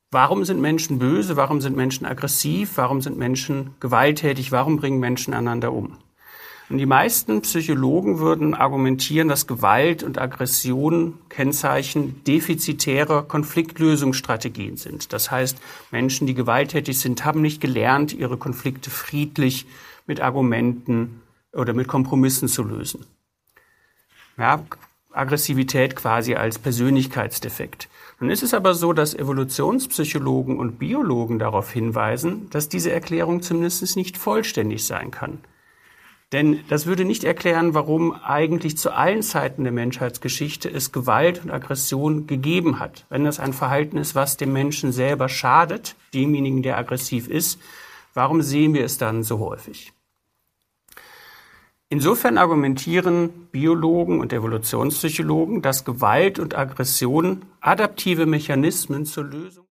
Warum sind Menschen böse? Warum sind Menschen aggressiv? Warum sind Menschen gewalttätig? Warum bringen Menschen einander um? Und die meisten Psychologen würden argumentieren, dass Gewalt und Aggression Kennzeichen defizitärer Konfliktlösungsstrategien sind. Das heißt, Menschen, die gewalttätig sind, haben nicht gelernt, ihre Konflikte friedlich mit Argumenten oder mit Kompromissen zu lösen. Ja, Aggressivität quasi als Persönlichkeitsdefekt. Nun ist es aber so, dass Evolutionspsychologen und Biologen darauf hinweisen, dass diese Erklärung zumindest nicht vollständig sein kann. Denn das würde nicht erklären, warum eigentlich zu allen Zeiten der Menschheitsgeschichte es Gewalt und Aggression gegeben hat. Wenn das ein Verhalten ist, was dem Menschen selber schadet, demjenigen, der aggressiv ist, warum sehen wir es dann so häufig? Insofern argumentieren Biologen und Evolutionspsychologen, dass Gewalt und Aggression adaptive Mechanismen zur Lösung